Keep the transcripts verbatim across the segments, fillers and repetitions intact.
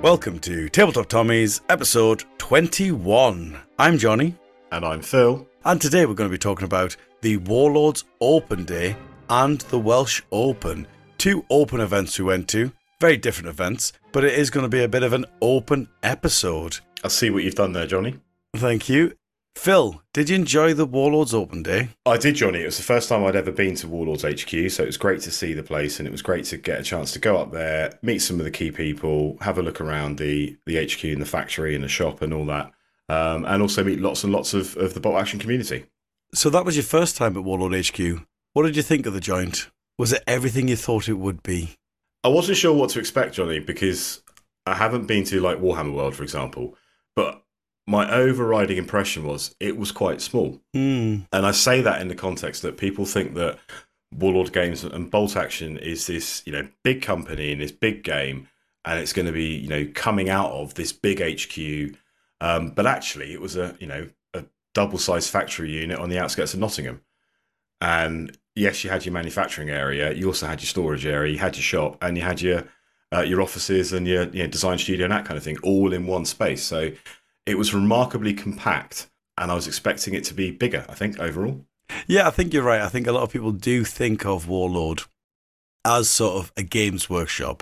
Welcome to Tabletop Tommies, episode twenty-one. I'm Johnny. And I'm Phil. And today we're going to be talking about the Warlords Open Day and the Welsh Open. Two open events we went to, very different events, but it is going to be a bit of an open episode. I see what you've done there, Johnny. Thank you. Phil, did you enjoy the Warlords Open Day? I did, Johnny. It was the first time I'd ever been to Warlords H Q, so it was great to see the place, and it was great to get a chance to go up there, meet some of the key people, have a look around the, the H Q and the factory and the shop and all that, um, and also meet lots and lots of, of the bolt action community. So that was your first time at Warlord H Q. What did you think of the joint? Was it everything you thought it would be? I wasn't sure what to expect, Johnny, because I haven't been to like Warhammer World, for example, but my overriding impression was it was quite small. Mm. And I say that in the context that people think that Warlord Games and Bolt Action is this, you know, big company and this big game, and it's going to be, you know, coming out of this big H Q. Um, but actually, it was a, you know, a double-sized factory unit on the outskirts of Nottingham. And yes, you had your manufacturing area, you also had your storage area, you had your shop, and you had your uh, your offices and your, you know, design studio and that kind of thing, all in one space. So it was remarkably compact, and I was expecting it to be bigger, I think, overall. Yeah, I think you're right. I think a lot of people do think of Warlord as sort of a Games Workshop.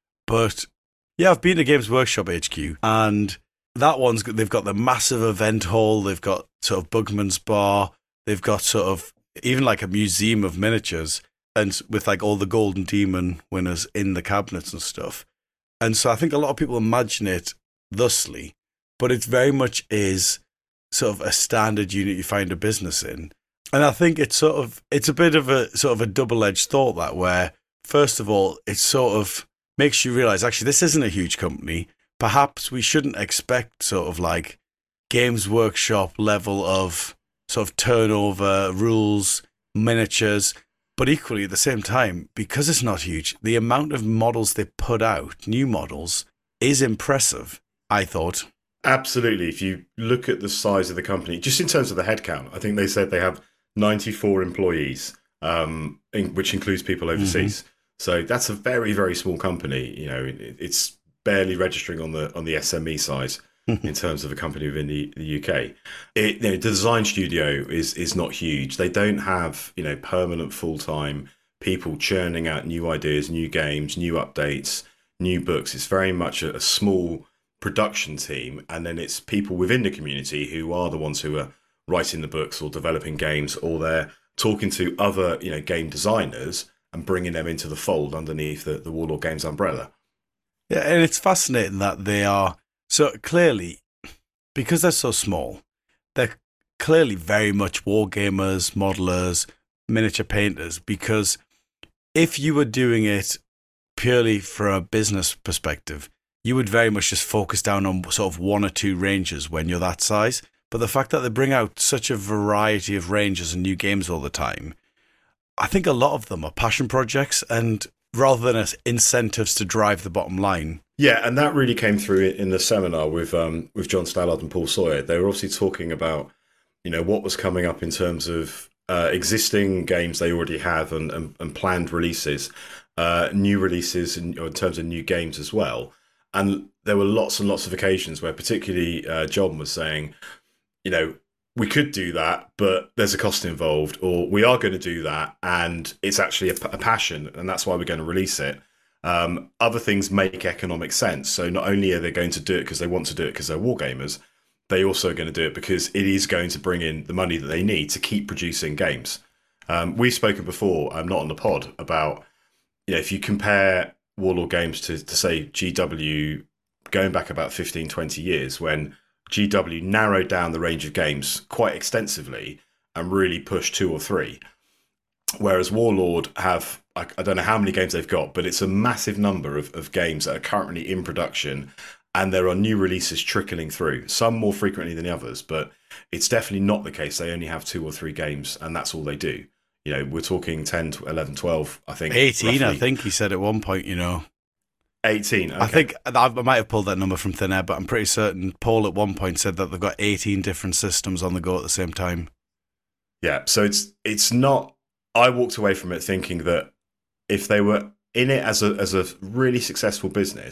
But yeah, I've been to Games Workshop H Q, and that one's they've got the massive event hall, they've got sort of Bugman's Bar, they've got sort of even like a museum of miniatures, and with like all the Golden Demon winners in the cabinets and stuff. And so I think a lot of people imagine it thusly, but it very much is sort of a standard unit you find a business in. And I think it's sort of, it's a bit of a sort of a double-edged thought that where, first of all, it sort of makes you realize, actually, this isn't a huge company. Perhaps we shouldn't expect sort of like Games Workshop level of sort of turnover, rules, miniatures. But equally, at the same time, because it's not huge, the amount of models they put out, new models, is impressive, I thought. Absolutely. If you look at the size of the company, just in terms of the headcount, I think they said they have ninety-four employees, um, in, which includes people overseas. Mm-hmm. So that's a very, very small company. You know, it, it's barely registering on the on the S M E size in terms of a company within the, the U K. It, you know, the design studio is is not huge. They don't have, you know, permanent full time people churning out new ideas, new games, new updates, new books. It's very much a, a small production team, and then it's people within the community who are the ones who are writing the books or developing games, or they're talking to other, you know, game designers and bringing them into the fold underneath the, the Warlord Games umbrella. Yeah, and it's fascinating that they are so clearly, because they're so small, they're clearly very much wargamers, modelers, miniature painters, because if you were doing it purely from a business perspective, you would very much just focus down on sort of one or two ranges when you're that size. But the fact that they bring out such a variety of ranges and new games all the time, I think a lot of them are passion projects, and rather than as incentives to drive the bottom line. Yeah, and that really came through in the seminar with um, with John Stallard and Paul Sawyer. They were obviously talking about, you know, what was coming up in terms of uh, existing games they already have and, and, and planned releases, uh, new releases in, in terms of new games as well. And there were lots and lots of occasions where particularly uh, John was saying, you know, we could do that, but there's a cost involved, or we are going to do that, and it's actually a, a passion, and that's why we're going to release it. Um, other things make economic sense. So not only are they going to do it because they want to do it because they're wargamers, they also are going to do it because it is going to bring in the money that they need to keep producing games. Um, we've spoken before, I'm not on the pod, about, you know, if you compare Warlord Games to, to say G W going back about fifteen, twenty years, when G W narrowed down the range of games quite extensively and really pushed two or three. Whereas Warlord have, I, I don't know how many games they've got, but it's a massive number of, of games that are currently in production, and there are new releases trickling through, some more frequently than others, but it's definitely not the case. They only have two or three games, and that's all they do. You know, we're talking ten, eleven, twelve, I think. eighteen, roughly. I think he said at one point, you know. eighteen, okay. I think I might have pulled that number from thin air, but I'm pretty certain Paul at one point said that they've got eighteen different systems on the go at the same time. Yeah, so it's it's not... I walked away from it thinking that if they were in it as a as a really successful business,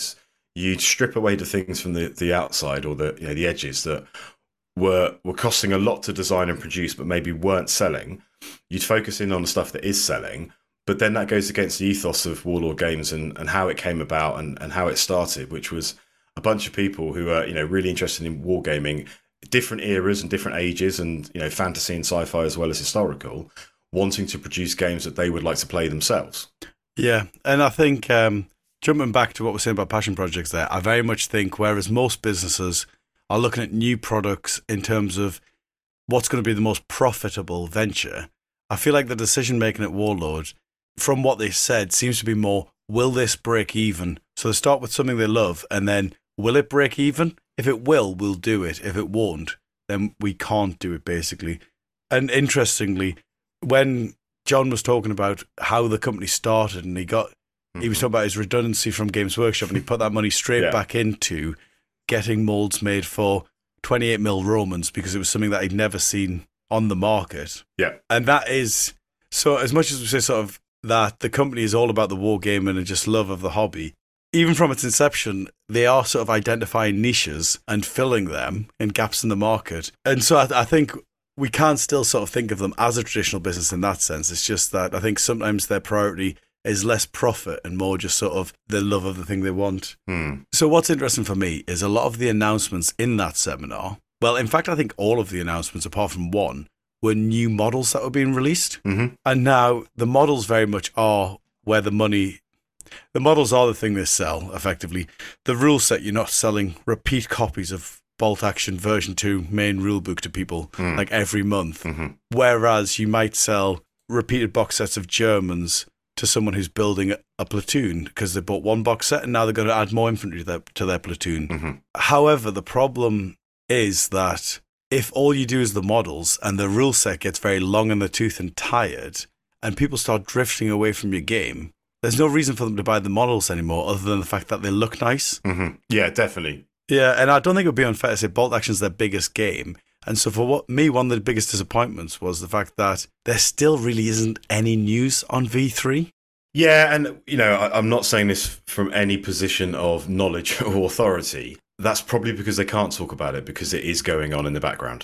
you'd strip away the things from the, the outside or the you know the edges that were were costing a lot to design and produce, but maybe weren't selling. You'd focus in on the stuff that is selling, but then that goes against the ethos of Warlord Games and, and how it came about and, and how it started, which was a bunch of people who are you know really interested in wargaming, different eras and different ages, and you know fantasy and sci-fi as well as historical, wanting to produce games that they would like to play themselves. Yeah, and I think um, jumping back to what we're saying about passion projects there, I very much think whereas most businesses are looking at new products in terms of what's going to be the most profitable venture, I feel like the decision making at Warlord, from what they said, seems to be more, will this break even? So they start with something they love, and then will it break even? If it will, we'll do it. If it won't, then we can't do it, basically. And interestingly, when John was talking about how the company started, and he got, mm-hmm. he was talking about his redundancy from Games Workshop, and he put that money straight yeah. back into getting molds made for twenty-eight mil Romans because it was something that he'd never seen on the market. Yeah. And that is, so as much as we say sort of that the company is all about the wargaming and just love of the hobby, even from its inception, they are sort of identifying niches and filling them and gaps in the market. And so I, I think we can still sort of think of them as a traditional business in that sense. It's just that I think sometimes their priority is less profit and more just sort of the love of the thing they want. Hmm. So what's interesting for me is a lot of the announcements in that seminar, well, in fact, I think all of the announcements, apart from one, were new models that were being released. Mm-hmm. And now the models very much are where the money, the models are the thing they sell, effectively. The rule set, you're not selling repeat copies of Bolt Action version two main rulebook to people mm. like every month. Mm-hmm. Whereas you might sell repeated box sets of Germans to someone who's building a platoon because they bought one box set and now they're going to add more infantry to their, to their platoon. Mm-hmm. However, the problem is that if all you do is the models and the rule set gets very long in the tooth and tired and people start drifting away from your game, there's no reason for them to buy the models anymore other than the fact that they look nice. Mm-hmm. Yeah, definitely. Yeah, and I don't think it would be unfair to say Bolt Action's their biggest game. And so for what me, one of the biggest disappointments was the fact that there still really isn't any news on V three. Yeah, and, you know, I, I'm not saying this from any position of knowledge or authority. That's probably because they can't talk about it because it is going on in the background.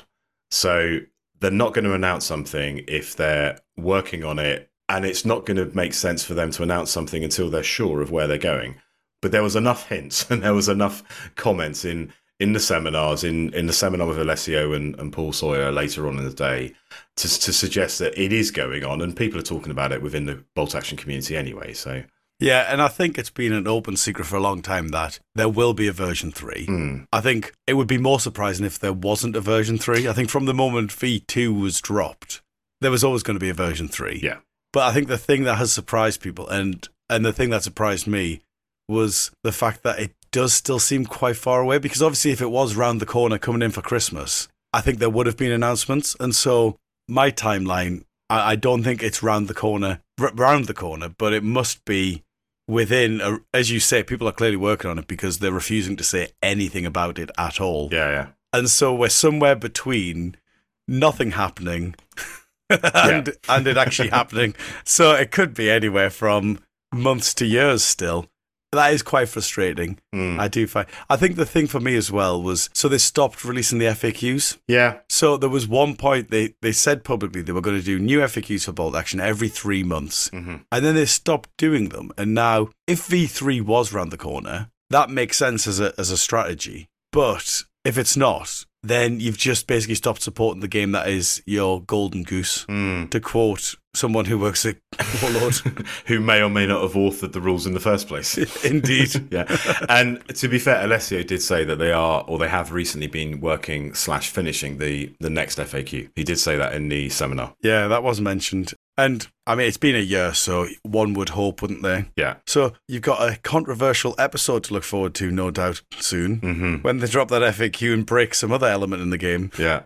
So they're not going to announce something if they're working on it, and it's not going to make sense for them to announce something until they're sure of where they're going. But there was enough hints and there was enough comments in in the seminars, in, in the seminar with Alessio and, and Paul Sawyer later on in the day, to to suggest that it is going on, and people are talking about it within the Bolt Action community anyway. So yeah, and I think it's been an open secret for a long time that there will be a version three. Mm. I think it would be more surprising if there wasn't a version three. I think from the moment V two was dropped, there was always going to be a version three. Yeah. But I think the thing that has surprised people, and and the thing that surprised me, was the fact that it does still seem quite far away, because obviously if it was round the corner coming in for Christmas, I think there would have been announcements. And so my timeline, I, I don't think it's round the corner, r- round the corner, but it must be within, a, as you say, people are clearly working on it because they're refusing to say anything about it at all. Yeah, yeah. And so we're somewhere between nothing happening and, yeah. and it actually happening. So it could be anywhere from months to years still. That is quite frustrating. Mm. I do find. I think the thing for me as well was, so they stopped releasing the F A Qs. Yeah. So there was one point they, they said publicly they were going to do new F A Qs for Bolt Action every three months. Mm-hmm. And then they stopped doing them. And now, if V three was round the corner, that makes sense as a as a strategy. But if it's not, then you've just basically stopped supporting the game that is your golden goose, mm. to quote someone who works at Warlord. Who may or may not have authored the rules in the first place. Indeed. Yeah. And to be fair, Alessio did say that they are, or they have recently been working slash finishing the, the next F A Q. He did say that in the seminar. Yeah, that was mentioned. And, I mean, it's been a year, so one would hope, wouldn't they? Yeah. So you've got a controversial episode to look forward to, no doubt, soon, mm-hmm. when they drop that F A Q and break some other element in the game. Yeah.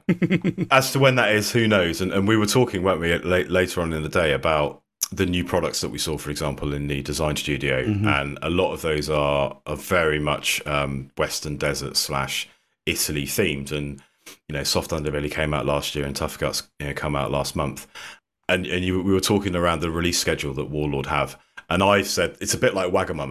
As to when that is, who knows? And, and we were talking, weren't we, late, later on in the day about the new products that we saw, for example, in the design studio. Mm-hmm. And a lot of those are, are very much um, Western Desert slash Italy themed. And, you know, Soft Underbelly came out last year and Tough Guts, you know, come out last month. And and you, we were talking around the release schedule that Warlord have, and I said it's a bit like Wagamamas.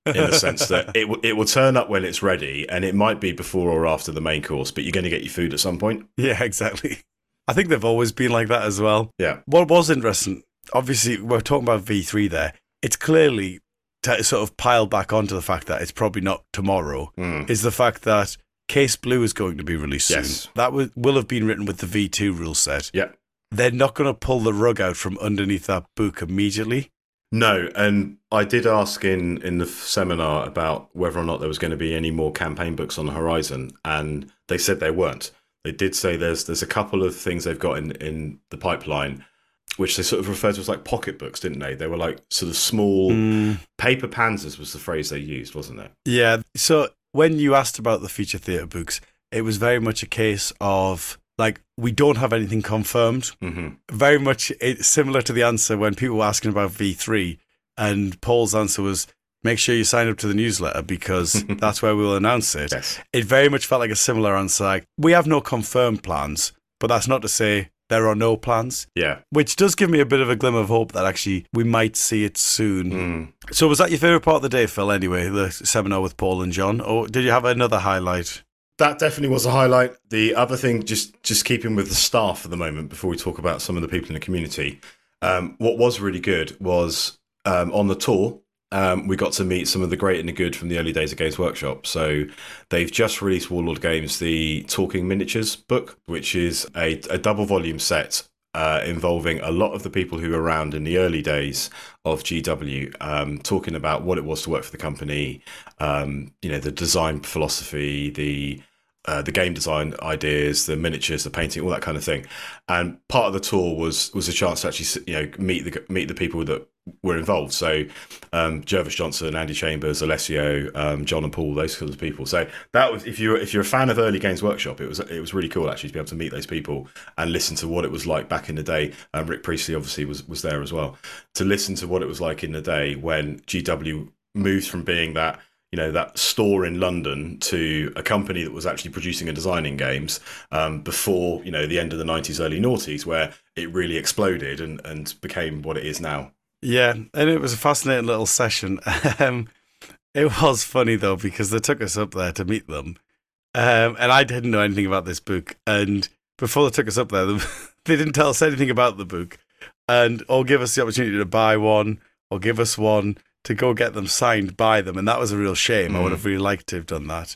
in the sense that it w- it will turn up when it's ready, and it might be before or after the main course, but you're going to get your food at some point. Yeah, exactly. I think they've always been like that as well. Yeah. What was interesting, obviously, we're talking about V three there. It's clearly to sort of piled back onto the fact that it's probably not tomorrow, Mm. is the fact that Case Blue is going to be released soon. Yes. That w- will have been written with the V two rule set. Yeah. They're not going to pull the rug out from underneath that book immediately. No, and I did ask in, in the seminar about whether or not there was going to be any more campaign books on the horizon, and they said there weren't. They did say there's there's a couple of things they've got in, in the pipeline, which they sort of referred to as like pocketbooks, didn't they? They were like sort of small Mm. paper panzers was the phrase they used, wasn't it? Yeah. So when you asked about the feature theatre books, it was very much a case of, like, we don't have anything confirmed. Mm-hmm. Very much it, similar to the answer when people were asking about V three, and Paul's answer was, make sure you sign up to the newsletter because that's where we'll announce it. Yes. It very much felt like a similar answer. Like, we have no confirmed plans, but that's not to say there are no plans, Yeah. which does give me a bit of a glimmer of hope that actually we might see it soon. Mm. So was that your favourite part of the day, Phil, anyway, the seminar with Paul and John? Or did you have another highlight? That definitely was a highlight. The other thing, just just keeping with the staff for the moment before we talk about some of the people in the community, um, what was really good was um, on the tour, um, we got to meet some of the great and the good from the early days of Games Workshop. So they've just released Warlord Games, the Talking Miniatures book, which is a, a double volume set uh, involving a lot of the people who were around in the early days of G W, um, talking about what it was to work for the company, um, you know, the design philosophy, the uh, the game design ideas, the miniatures, the painting, all that kind of thing. And part of the tour was was a chance to actually, you know, meet the meet the people that were involved. So um, Jervis Johnson, Andy Chambers, Alessio, um, John and Paul, those kinds of people. So that was, if you're if you're a fan of early Games Workshop, it was it was really cool actually to be able to meet those people and listen to what it was like back in the day. Um, Rick Priestley obviously was was there as well, to listen to what it was like in the day when G W moved from being that, you know, that store in London to a company that was actually producing and designing games um, before, you know, the end of the nineties, early noughties, where it really exploded and, and became what it is now. Yeah, and it was a fascinating little session. Um, it was funny, though, because they took us up there to meet them. Um, and I didn't know anything about this book. And before they took us up there, they didn't tell us anything about the book and or give us the opportunity to buy one or give us one to go get them signed by them. And that was a real shame. Mm. I would have really liked to have done that.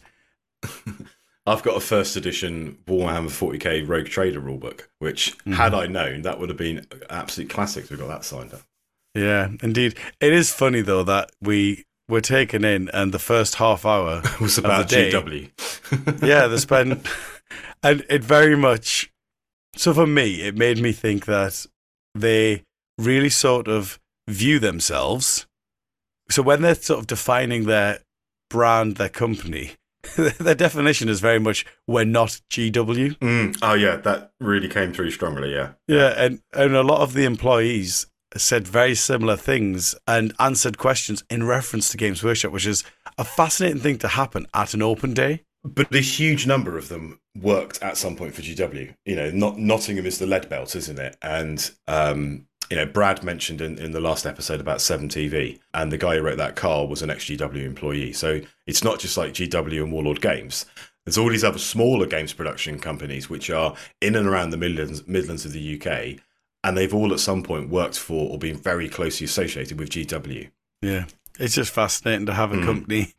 I've got a first edition Warhammer forty K Rogue Trader rulebook, which, mm. had I known, that would have been absolute classic to have got that signed up. Yeah, indeed. It is funny, though, that we were taken in and the first half hour was about G W. Yeah, they spent... And it very much... So for me, it made me think that they really sort of view themselves... So when they're sort of defining their brand, their company, their definition is very much, we're not G W. Mm. Oh, yeah, that really came through strongly, yeah. Yeah, and, and a lot of the employees said very similar things and answered questions in reference to Games Workshop, which is a fascinating thing to happen at an open day. But a huge number of them worked at some point for G W. You know, not, Nottingham is the lead belt, isn't it? And... Um, You know, Brad mentioned in, in the last episode about seven T V, and the guy who wrote that, Carl, was an ex-G W employee. So it's not just like G W and Warlord Games. There's all these other smaller games production companies which are in and around the Midlands, Midlands of the U K, and they've all at some point worked for or been very closely associated with G W. Yeah, it's just fascinating to have a mm. company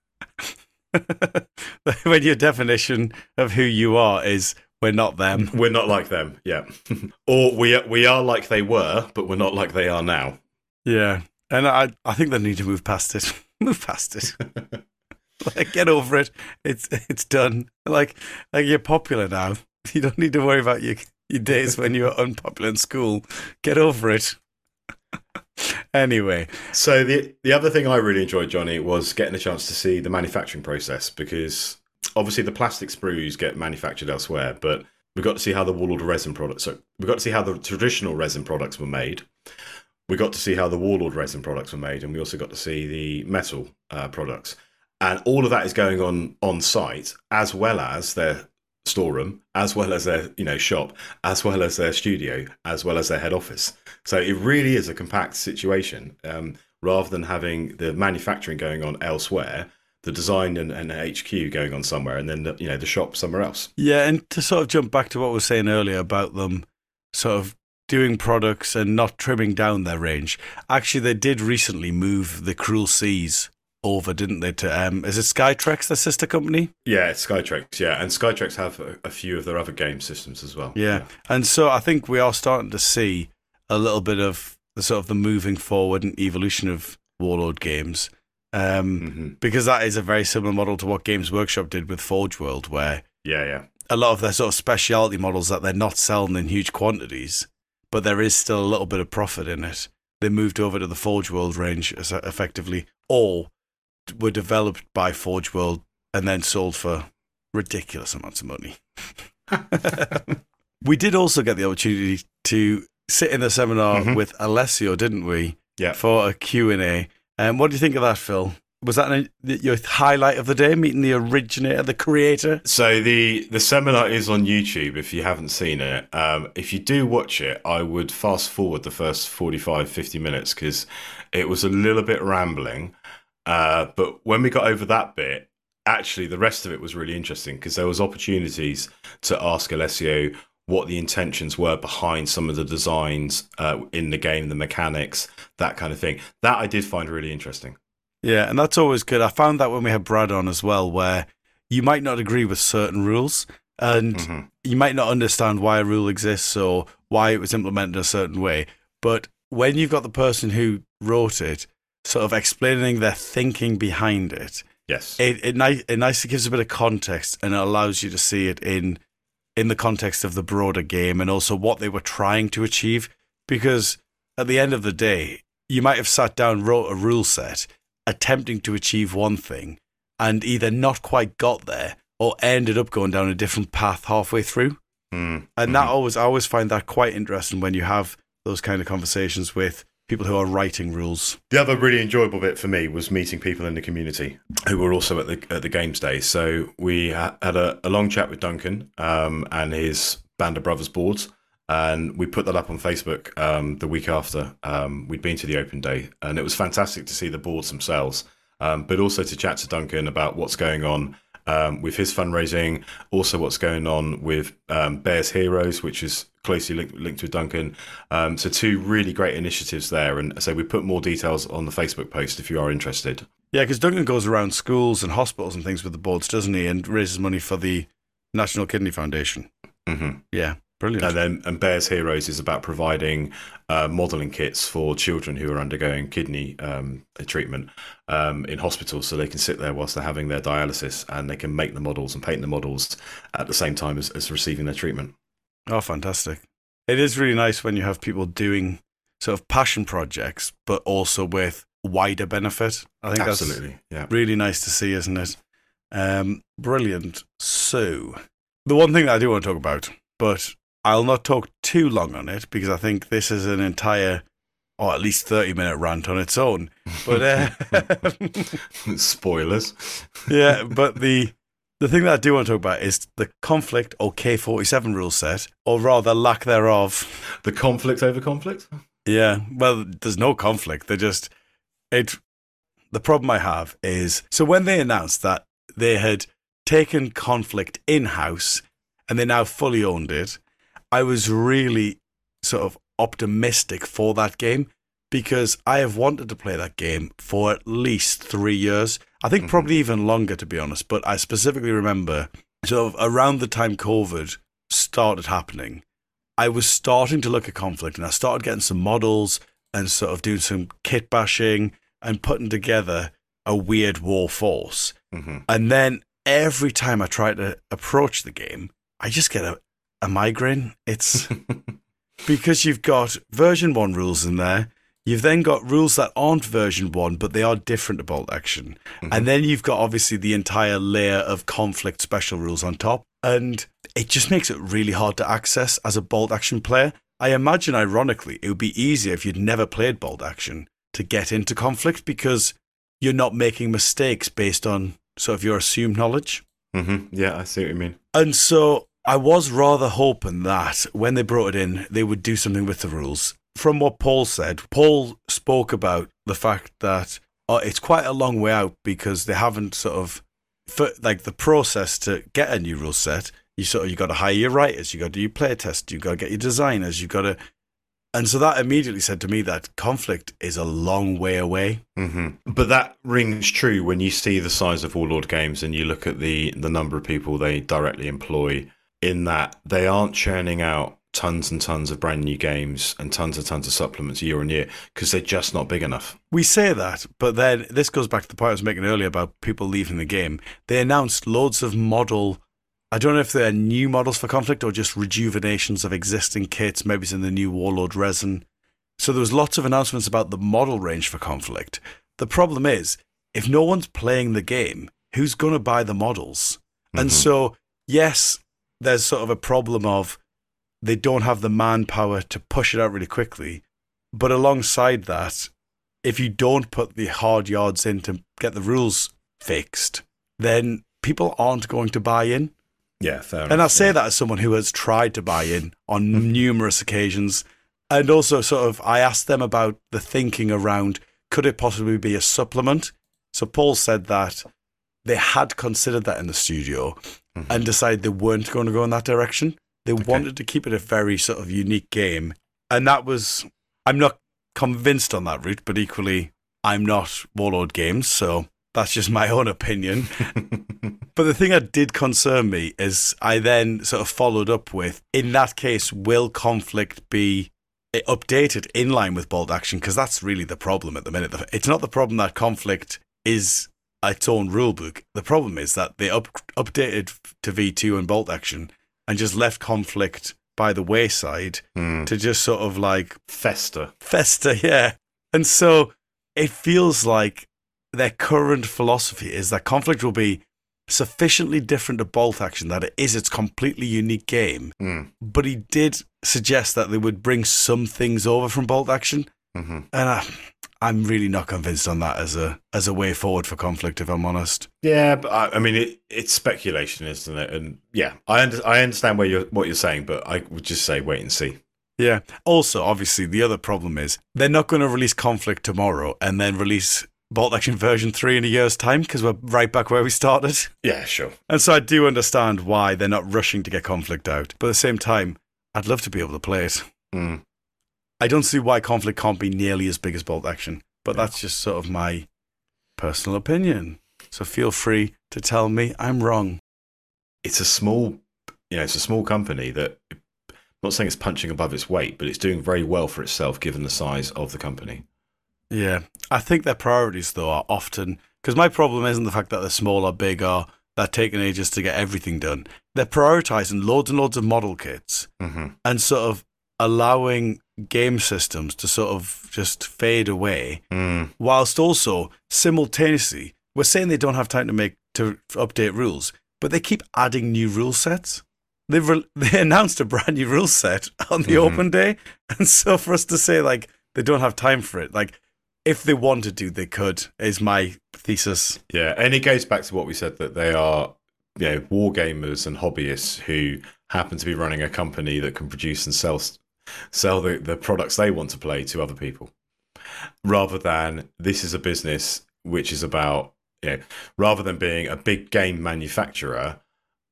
when your definition of who you are is... We're not them. We're not like them, yeah. Or we are, we are like they were, but we're not like they are now. Yeah, and I I think they need to move past it. Move past it. Like, get over it. It's it's done. Like like you're popular now. You don't need to worry about your your days when you were unpopular in school. Get over it. Anyway, so the the other thing I really enjoyed, Johnny, was getting a chance to see the manufacturing process, because obviously the plastic sprues get manufactured elsewhere, but we got to see how the Warlord resin products. So we got to see how the traditional resin products were made. We got to see how the Warlord resin products were made, and we also got to see the metal uh, products. And all of that is going on on site, as well as their storeroom, as well as their you know shop, as well as their studio, as well as their head office. So it really is a compact situation. Um, rather than having the manufacturing going on elsewhere, the design and, and H Q going on somewhere, and then the, you know the shop somewhere else. Yeah, and to sort of jump back to what we were saying earlier about them sort of doing products and not trimming down their range. Actually, they did recently move the Cruel Seas over, didn't they? To um, is it Skytrex, their sister company? Yeah, it's Skytrex. Yeah, and Skytrex have a, a few of their other game systems as well. Yeah. yeah, and so I think we are starting to see a little bit of the sort of the moving forward and evolution of Warlord games, um, mm-hmm. because that is a very similar model to what Games Workshop did with Forge World, where yeah, yeah, a lot of their sort of specialty models that they're not selling in huge quantities, but there is still a little bit of profit in it. They moved over to the Forge World range effectively, or were developed by Forge World and then sold for ridiculous amounts of money. We did also get the opportunity to sit in the seminar mm-hmm. with Alessio, didn't we? Yeah. For a Q and A. Um, what do you think of that, Phil? Was that an, your highlight of the day, meeting the originator, the creator? So the, the seminar is on YouTube if you haven't seen it. Um, if you do watch it, I would fast forward the first forty-five, fifty minutes because it was a little bit rambling. Uh, but when we got over that bit, actually the rest of it was really interesting because there was opportunities to ask Alessio what the intentions were behind some of the designs uh, in the game, the mechanics, that kind of thing. That I did find really interesting. Yeah, and that's always good. I found that when we had Brad on as well, where you might not agree with certain rules and mm-hmm. you might not understand why a rule exists or why it was implemented a certain way. But when you've got the person who wrote it sort of explaining their thinking behind it, yes, it it, ni- it nicely gives a bit of context and it allows you to see it in in the context of the broader game and also what they were trying to achieve. Because at the end of the day, you might have sat down, wrote a rule set, attempting to achieve one thing, and either not quite got there or ended up going down a different path halfway through. Mm. And that always, I always find that quite interesting when you have those kind of conversations with people who are writing rules. The other really enjoyable bit for me was meeting people in the community who were also at the at the games day. So we ha- had a, a long chat with Duncan um, and his Band of Brothers boards, and we put that up on Facebook um, the week after um, we'd been to the open day, and it was fantastic to see the boards themselves, um, but also to chat to Duncan about what's going on um, with his fundraising, also what's going on with um, Bears Heroes, which is closely linked, linked with Duncan. Um, so two really great initiatives there. And so we put more details on the Facebook post if you are interested. Yeah, because Duncan goes around schools and hospitals and things with the boards, doesn't he? And raises money for the National Kidney Foundation. Mm-hmm. Yeah, brilliant. And then and Bears Heroes is about providing uh, modelling kits for children who are undergoing kidney um, treatment um, in hospitals, so they can sit there whilst they're having their dialysis and they can make the models and paint the models at the same time as, as receiving their treatment. Oh, fantastic. It is really nice when you have people doing sort of passion projects, but also with wider benefit. I think Absolutely, that's yeah. really nice to see, isn't it? Um, brilliant. So, the one thing that I do want to talk about, but I'll not talk too long on it because I think this is an entire, or at least thirty minute rant on its own. But uh, spoilers. Yeah, but the the thing that I do want to talk about is the conflict or K forty-seven rule set, or rather lack thereof. The conflict over conflict? Yeah, well, there's no conflict. They're just it. The problem I have is so when they announced that they had taken conflict in house and they now fully owned it, I was really sort of optimistic for that game because I have wanted to play that game for at least three years. I think mm-hmm. probably even longer, to be honest. But I specifically remember sort of around the time COVID started happening, I was starting to look at conflict and I started getting some models and sort of doing some kit bashing and putting together a weird war force. Mm-hmm. And then every time I try to approach the game, I just get a, a migraine. It's because you've got version one rules in there. You've then got rules that aren't version one, but they are different to Bolt Action. Mm-hmm. And then you've got obviously the entire layer of conflict special rules on top. And it just makes it really hard to access as a Bolt Action player. I imagine, ironically, it would be easier if you'd never played Bolt Action to get into conflict because you're not making mistakes based on sort of your assumed knowledge. Mm-hmm. Yeah, I see what you mean. And so I was rather hoping that when they brought it in, they would do something with the rules. From what Paul said, Paul spoke about the fact that oh, it's quite a long way out because they haven't sort of, for, like the process to get a new rule set, you sort of, you got to hire your writers, you got to do your play test, you got to get your designers, you got to, and so that immediately said to me that Conflict is a long way away. Mm-hmm. But that rings true when you see the size of Warlord Games and you look at the the number of people they directly employ, in that they aren't churning out tons and tons of brand new games and tons and tons of supplements year on year because they're just not big enough. We say that, but then this goes back to the point I was making earlier about people leaving the game. They announced loads of model, I don't know if they're new models for Conflict or just rejuvenations of existing kits. Maybe it's in the new Warlord resin. So there was lots of announcements about the model range for Conflict. The problem is, if no one's playing the game, who's going to buy the models? Mm-hmm. And so, yes, there's sort of a problem of they don't have the manpower to push it out really quickly. But alongside that, if you don't put the hard yards in to get the rules fixed, then people aren't going to buy in. Yeah, fair enough. And I say yeah. that as someone who has tried to buy in on numerous occasions. And also sort of, I asked them about the thinking around, could it possibly be a supplement? So Paul said that they had considered that in the studio mm-hmm. and decided they weren't going to go in that direction. They okay. wanted to keep it a very sort of unique game. And that was, I'm not convinced on that route, but equally, I'm not Warlord Games, so that's just my own opinion. But the thing that did concern me is I then sort of followed up with, in that case, will Conflict be updated in line with Bolt Action? Because that's really the problem at the minute. It's not the problem that Conflict is its own rulebook. The problem is that they up, updated to V two and Bolt Action and just left Conflict by the wayside mm. to just sort of like fester. Fester, yeah. And so it feels like their current philosophy is that Conflict will be sufficiently different to Bolt Action that it is its completely unique game. Mm. But he did suggest that they would bring some things over from Bolt Action. Mm-hmm. And I, I'm really not convinced on that as a as a way forward for Conflict, if I'm honest. Yeah, but I, I mean, it, it's speculation, isn't it? And yeah, I under, I understand where you're, what you're saying, but I would just say wait and see. Yeah. Also, obviously, the other problem is they're not going to release Conflict tomorrow and then release Bolt Action version three in a year's time because we're right back where we started. Yeah, sure. And so I do understand why they're not rushing to get Conflict out. But at the same time, I'd love to be able to play it. Mm. I don't see why Conflict can't be nearly as big as Bolt Action, but yeah. that's just sort of my personal opinion. So feel free to tell me I'm wrong. It's a small, you know, it's a small company that, I'm not saying it's punching above its weight, but it's doing very well for itself given the size of the company. Yeah, I think their priorities, though, are often... Because my problem isn't the fact that they're small or big or they're taking ages to get everything done. They're prioritising loads and loads of model kits mm-hmm. and sort of allowing game systems to sort of just fade away, mm. whilst also, simultaneously, we're saying they don't have time to make to update rules, but they keep adding new rule sets. They've re- they announced a brand new rule set on the mm-hmm. open day, and so for us to say, like, they don't have time for it, like... If they wanted to, they could, is my thesis. Yeah, and it goes back to what we said, that they are, you know, war gamers and hobbyists who happen to be running a company that can produce and sell sell the, the products they want to play to other people. Rather than, this is a business which is about, you know, rather than being a big game manufacturer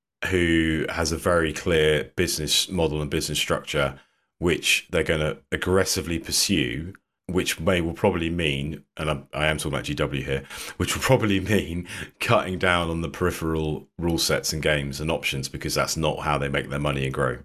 who has a very clear business model and business structure, which they're going to aggressively pursue, which may will probably mean, and I, I am talking about G W here, which will probably mean cutting down on the peripheral rule sets and games and options, because that's not how they make their money and grow.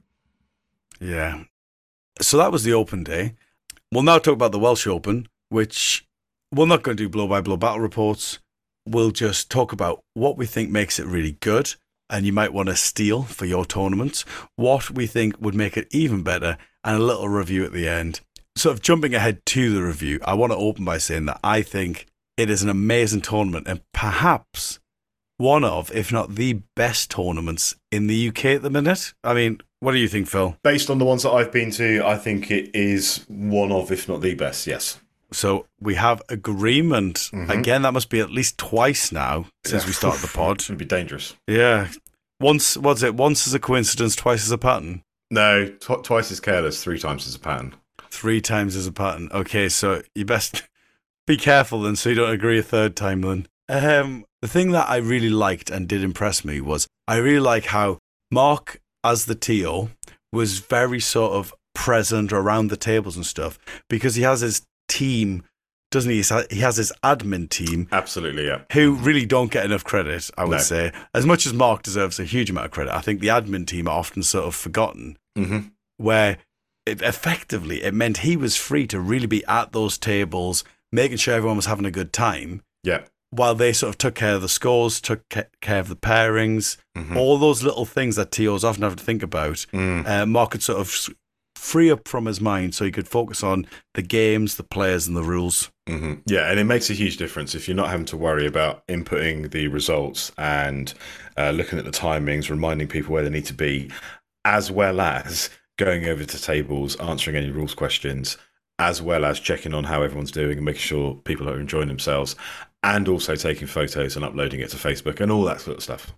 Yeah. So that was the open day. We'll now talk about the Welsh Open, which we're not going to do blow-by-blow battle reports. We'll just talk about what we think makes it really good, and you might want to steal for your tournament, what we think would make it even better, and a little review at the end. Sort of jumping ahead to the review, I want to open by saying that I think it is an amazing tournament and perhaps one of, if not the best tournaments in the U K at the minute. I mean, what do you think, Phil? Based on the ones that I've been to, I think it is one of, if not the best, yes. So we have agreement. Mm-hmm. Again, that must be at least twice now since yeah. we started the pod. It would be dangerous. Yeah. Once, what's it? Once is a coincidence, twice is a pattern? No, tw- twice is careless, three times is a pattern. Three times as a pattern. Okay, so you best Be careful then, so you don't agree a third time then. Um, the thing that I really liked and did impress me was I really like how Mark, as the T O, was very sort of present around the tables and stuff because he has his team, doesn't he? He has his admin team. Absolutely, yeah. Who really don't get enough credit, I would No. say. As much as Mark deserves a huge amount of credit, I think the admin team are often sort of forgotten, Mm-hmm. where it, effectively it meant he was free to really be at those tables, making sure everyone was having a good time, Yeah. while they sort of took care of the scores, took ca- care of the pairings, Mm-hmm. all those little things that T Os often have to think about. Mm. Uh, Mark could sort of s- free up from his mind so he could focus on the games, the players, and the rules. Mm-hmm. Yeah, and it makes a huge difference if you're not having to worry about inputting the results and uh, looking at the timings, reminding people where they need to be, as well as going over to tables, answering any rules questions, as well as checking on how everyone's doing and making sure people are enjoying themselves, and also taking photos and uploading it to Facebook and all that sort of stuff.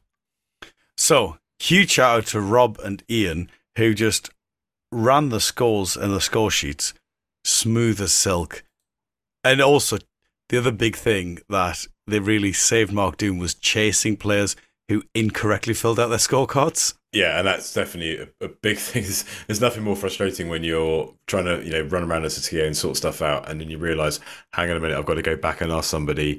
So, huge shout out to Rob and Ian, who just ran the scores and the score sheets smooth as silk. And also, the other big thing that they really saved Mark doing was chasing players who incorrectly filled out their scorecards. Yeah, and that's definitely a, a big thing. There's, there's nothing more frustrating when you're trying to, you know, run around as a T A and sort stuff out, and then you realise, hang on a minute, I've got to go back and ask somebody,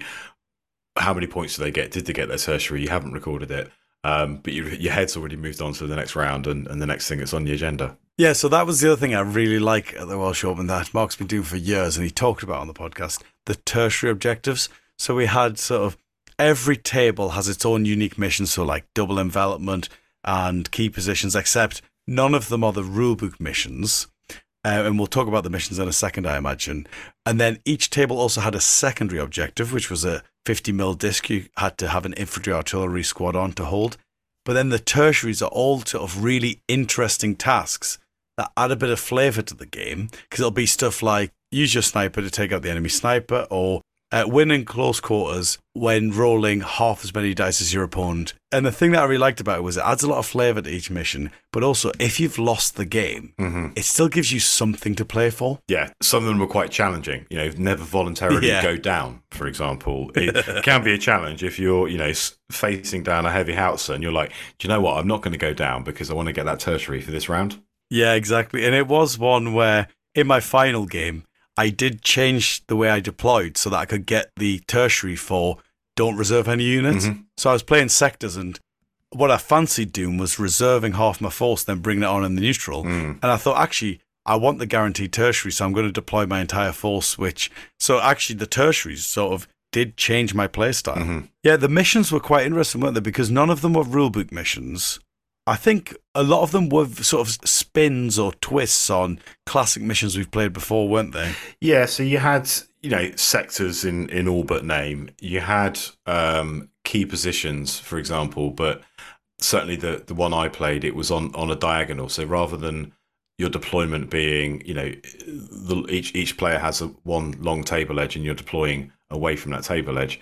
how many points do they get? Did they get their tertiary? You haven't recorded it, um, but you, your head's already moved on to the next round and, and the next thing that's on the agenda. Yeah, so that was the other thing I really like at the Welsh Open that Mark's been doing for years, and he talked about on the podcast, the tertiary objectives. So we had sort of every table has its own unique mission, so like double envelopment and key positions, except none of them are the rulebook missions. Uh, and we'll talk about the missions in a second, I imagine. And then each table also had a secondary objective, which was a fifty mil disc you had to have an infantry artillery squad on to hold. But then the tertiaries are all sort of really interesting tasks that add a bit of flavour to the game, because it'll be stuff like use your sniper to take out the enemy sniper, or uh, win in close quarters when rolling half as many dice as your opponent. And the thing that I really liked about it was it adds a lot of flavour to each mission, but also if you've lost the game, Mm-hmm. it still gives you something to play for. Yeah, some of them were quite challenging. You know, never voluntarily Yeah. go down, for example. It can be a challenge if you're, you know, s- facing down a heavy howitzer and you're like, do you know what? I'm not going to go down because I want to get that tertiary for this round. Yeah, exactly. And it was one where in my final game, I did change the way I deployed so that I could get the tertiary for don't reserve any units. Mhm. So I was playing sectors, and what I fancied doing was reserving half my force, then bringing it on in the neutral. Mm. And I thought, actually, I want the guaranteed tertiary, so I'm going to deploy my entire force, which, so actually the tertiaries sort of did change my playstyle. Mhm. Yeah, the missions were quite interesting, weren't they? Because none of them were rulebook missions. I think a lot of them were sort of spins or twists on classic missions we've played before, weren't they? Yeah, so you had, you know, sectors in, in all but name. You had um, key positions, for example, but certainly the, the one I played, it was on, on a diagonal. So rather than your deployment being, you know, the, each each player has a one long table edge and you're deploying away from that table edge.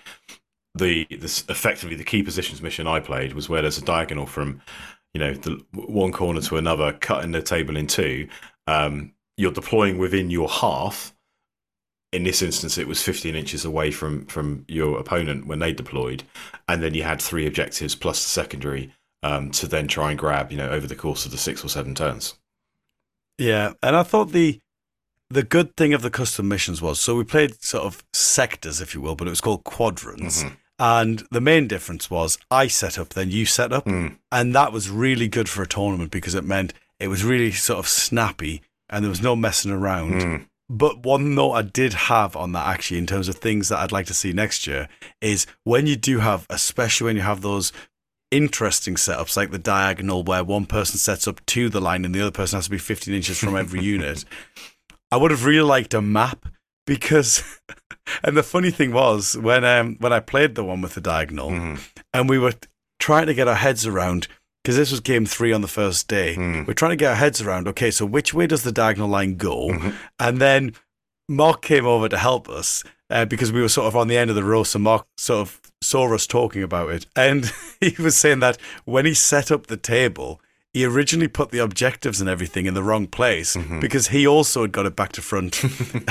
The this effectively the key positions mission I played was where there's a diagonal from, you know, the one corner to another, cutting the table in two. Um, you're deploying within your half. In this instance, it was fifteen inches away from from your opponent when they deployed, and then you had three objectives plus the secondary um, to then try and grab, you know, over the course of the six or seven turns. Yeah, and I thought the the good thing of the custom missions was, so we played sort of sectors, if you will, but it was called quadrants. Mhm. And the main difference was I set up, then you set up. Mm. And that was really good for a tournament because it meant it was really sort of snappy and there was no messing around. Mm. But one note I did have on that, actually, in terms of things that I'd like to see next year, is when you do have, especially when you have those interesting setups like the diagonal where one person sets up to the line and the other person has to be fifteen inches from every unit, I would have really liked a map because... And the funny thing was, when um, when I played the one with the diagonal, Mm. and we were trying to get our heads around, because this was game three on the first day, Mm. we're trying to get our heads around, okay, so which way does the diagonal line go? Mhm. And then Mark came over to help us, uh, because we were sort of on the end of the row, so Mark sort of saw us talking about it. And he was saying that when he set up the table, he originally put the objectives and everything in the wrong place Mhm. because he also had got it back to front.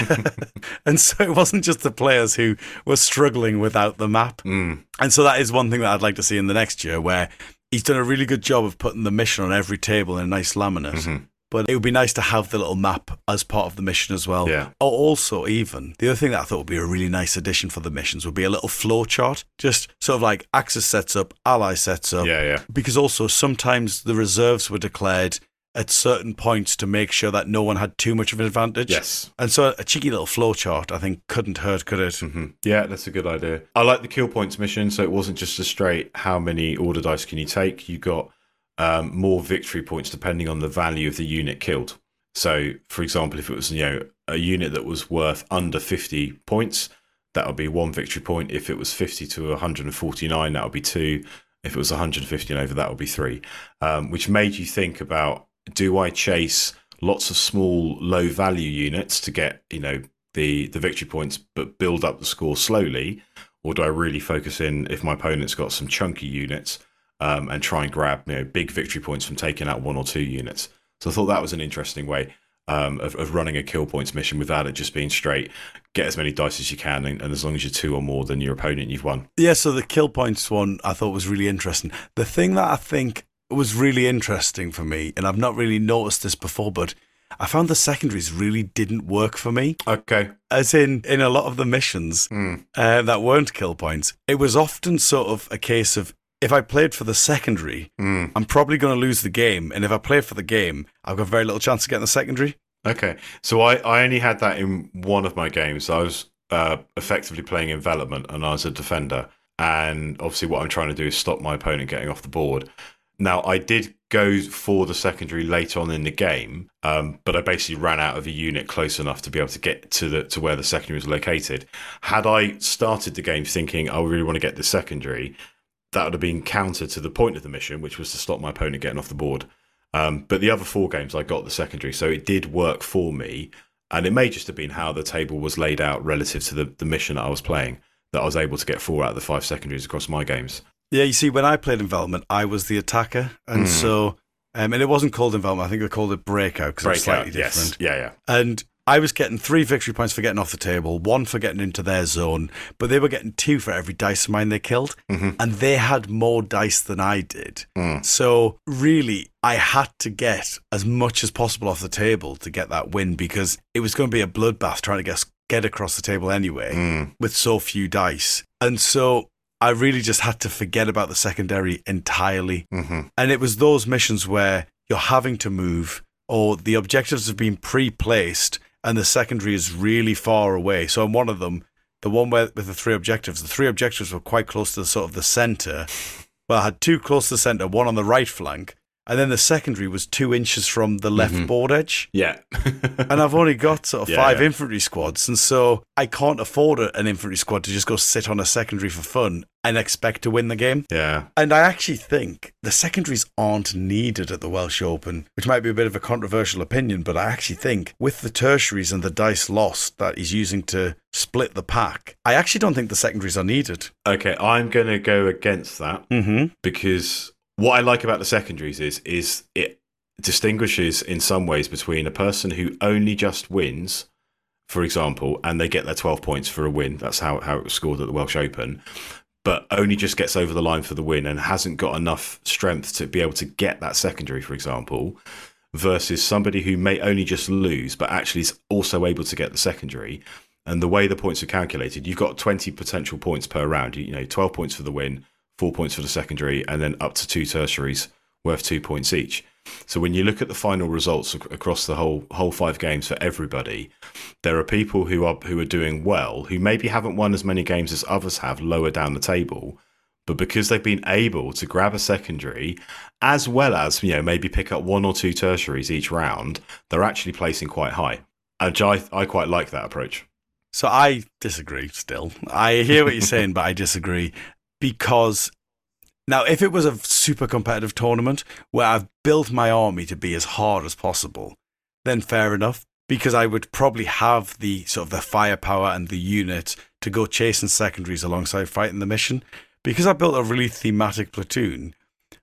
And so it wasn't just the players who were struggling without the map. Mm. And so that is one thing that I'd like to see in the next year, where he's done a really good job of putting the mission on every table in a nice laminate. Mhm. But it would be nice to have the little map as part of the mission as well. Yeah. Or also, even, the other thing that I thought would be a really nice addition for the missions would be a little flow chart. Just sort of like Axis sets up, Ally sets up. Yeah, yeah. Because also sometimes the reserves were declared at certain points to make sure that no one had too much of an advantage. Yes. And so a cheeky little flow chart, I think, couldn't hurt, could it? hmm Yeah, that's a good idea. I like the kill points mission, so it wasn't just a straight how many order dice can you take. You got um, more victory points depending on the value of the unit killed. So, for example, if it was you know a unit that was worth under fifty points, that would be one victory point. If it was fifty to one hundred forty-nine, that would be two. If it was one hundred fifty and over, that would be three. Um, which made you think about: do I chase lots of small, low-value units to get you know the the victory points, but build up the score slowly, or do I really focus in if my opponent's got some chunky units um, and try and grab you know big victory points from taking out one or two units? So I thought that was an interesting way um, of, of running a kill points mission without it just being straight, get as many dice as you can, and, and as long as you're two or more than your opponent, you've won. Yeah, so the kill points one I thought was really interesting. The thing that I think was really interesting for me, and I've not really noticed this before, but I found the secondaries really didn't work for me. Okay. As in, in a lot of the missions Mm. uh, that weren't kill points, it was often sort of a case of, if I played for the secondary, Mm. I'm probably going to lose the game. And if I play for the game, I've got very little chance of getting the secondary. Okay. So I, I only had that in one of my games. I was uh, effectively playing Envelopment, and I was a defender. And obviously what I'm trying to do is stop my opponent getting off the board. Now, I did go for the secondary later on in the game, um, but I basically ran out of a unit close enough to be able to get to the to where the secondary was located. Had I started the game thinking, I really want to get the secondary, that would have been counter to the point of the mission, which was to stop my opponent getting off the board. Um, but the other four games, I got the secondary, so it did work for me. And it may just have been how the table was laid out relative to the, the mission that I was playing, that I was able to get four out of the five secondaries across my games. Yeah, you see, when I played Envelopment, I was the attacker. And Mm. so, um, and it wasn't called Envelopment, I think they called it Breakout because it was slightly Breakout, yes. different. Yeah, yeah. And I was getting three victory points for getting off the table, one for getting into their zone, but they were getting two for every dice mine they killed. Mhm. And they had more dice than I did. Mm. So really, I had to get as much as possible off the table to get that win, because it was going to be a bloodbath trying to get, get across the table anyway Mm. with so few dice. And so I really just had to forget about the secondary entirely. Mhm. And it was those missions where you're having to move, or the objectives have been pre-placed and the secondary is really far away. So on one of them, the one where with the three objectives, the three objectives were quite close to the sort of the center. Well, I had two close to the center, one on the right flank, and then the secondary was two inches from the left Mhm. board edge. Yeah. And I've only got sort of Yeah, five yeah. infantry squads, and so I can't afford a- an infantry squad to just go sit on a secondary for fun and expect to win the game. Yeah. And I actually think the secondaries aren't needed at the Welsh Open, which might be a bit of a controversial opinion, but I actually think with the tertiaries and the dice lost that he's using to split the pack, I actually don't think the secondaries are needed. Okay, I'm going to go against that Mm-hmm. because what I like about the secondaries is is it distinguishes in some ways between a person who only just wins, for example, and they get their twelve points for a win. That's how, how it was scored at the Welsh Open, but only just gets over the line for the win and hasn't got enough strength to be able to get that secondary, for example, versus somebody who may only just lose, but actually is also able to get the secondary. And the way the points are calculated, you've got twenty potential points per round. You know, twelve points for the win, four points for the secondary, and then up to two tertiaries worth two points each. So when you look at the final results ac- across the whole whole five games for everybody, there are people who are who are doing well, who maybe haven't won as many games as others have lower down the table, but because they've been able to grab a secondary, as well as, you know, maybe pick up one or two tertiaries each round, they're actually placing quite high. And I, I quite like that approach. So I disagree still. I hear what you're saying, but I disagree because now if it was a super competitive tournament where I've built my army to be as hard as possible, then fair enough, because I would probably have the sort of the firepower and the unit to go chasing secondaries alongside fighting the mission. Because I built a really thematic platoon,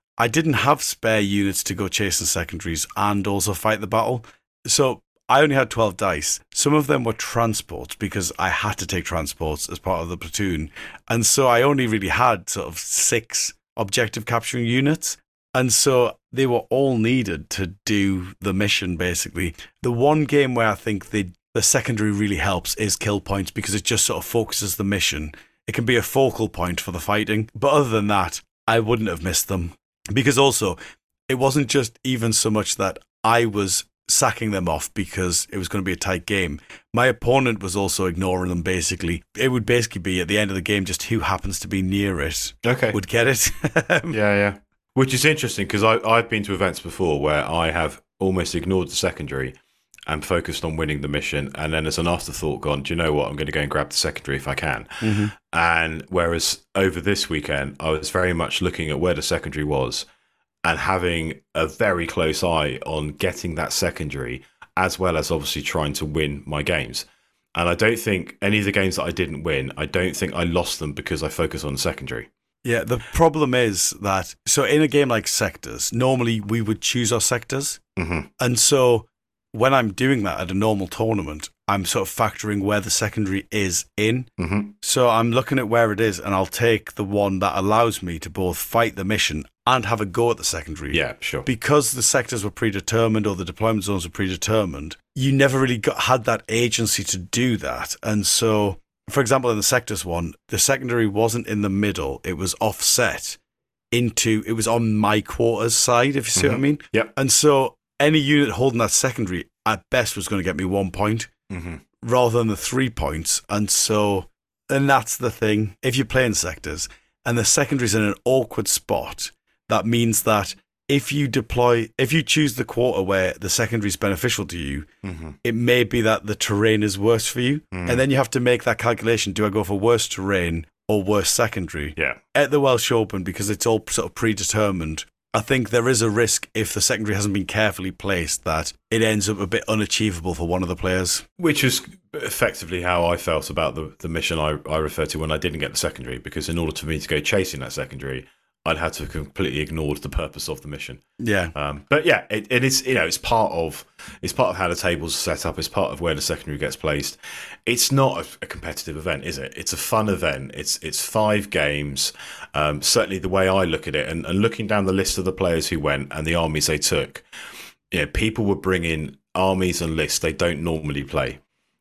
I didn't have spare units to go chasing secondaries and also fight the battle. So I only had twelve dice. Some of them were transports because I had to take transports as part of the platoon. And so I only really had sort of six objective capturing units. And so they were all needed to do the mission, basically. The one game where I think the, the secondary really helps is kill points because it just sort of focuses the mission. It can be a focal point for the fighting. But other than that, I wouldn't have missed them. Because also, it wasn't just even so much that I was sacking them off because it was going to be a tight game. My opponent was also ignoring them, basically. It would basically be, at the end of the game, just who happens to be near it okay. would get it. yeah, yeah. Which is interesting because I've been to events before where I have almost ignored the secondary and focused on winning the mission, and then as an afterthought gone, do you know what, I'm going to go and grab the secondary if I can. Mm-hmm. And whereas over this weekend, I was very much looking at where the secondary was and having a very close eye on getting that secondary, as well as obviously trying to win my games. And I don't think any of the games that I didn't win, I don't think I lost them because I focused on the secondary. Yeah, the problem is that, so in a game like Sectors, normally we would choose our sectors. Mm-hmm. And so when I'm doing that at a normal tournament, I'm sort of factoring where the secondary is in. Mm-hmm. So I'm looking at where it is, and I'll take the one that allows me to both fight the mission and have a go at the secondary. Yeah, sure. Because the sectors were predetermined or the deployment zones were predetermined, you never really got, had that agency to do that. And so, for example, in the Sectors one, the secondary wasn't in the middle. It was offset into, it was on my quarters side, if you see mm-hmm. what I mean. Yep. And so any unit holding that secondary at best was going to get me one point mm-hmm. rather than the three points. And so, and that's the thing. If you're playing Sectors and the secondary's in an awkward spot, that means that if you deploy, if you choose the quarter where the secondary is beneficial to you, mm-hmm. it may be that the terrain is worse for you. Mm. And then you have to make that calculation. Do I go for worse terrain or worse secondary? Yeah. At the Welsh Open, because it's all sort of predetermined, I think there is a risk if the secondary hasn't been carefully placed that it ends up a bit unachievable for one of the players. Which is effectively how I felt about the, the mission I, I referred to when I didn't get the secondary, because in order for me to go chasing that secondary, I'd had to have completely ignored the purpose of the mission. Yeah. Um, but yeah, it, it is, you know, it's part of it's part of how the tables are set up. It's part of where the secondary gets placed. It's not a, a competitive event, is it? It's a fun event. It's it's five games. Um, certainly the way I look at it, and, and looking down the list of the players who went and the armies they took, you know, people would bring in armies and lists they don't normally play.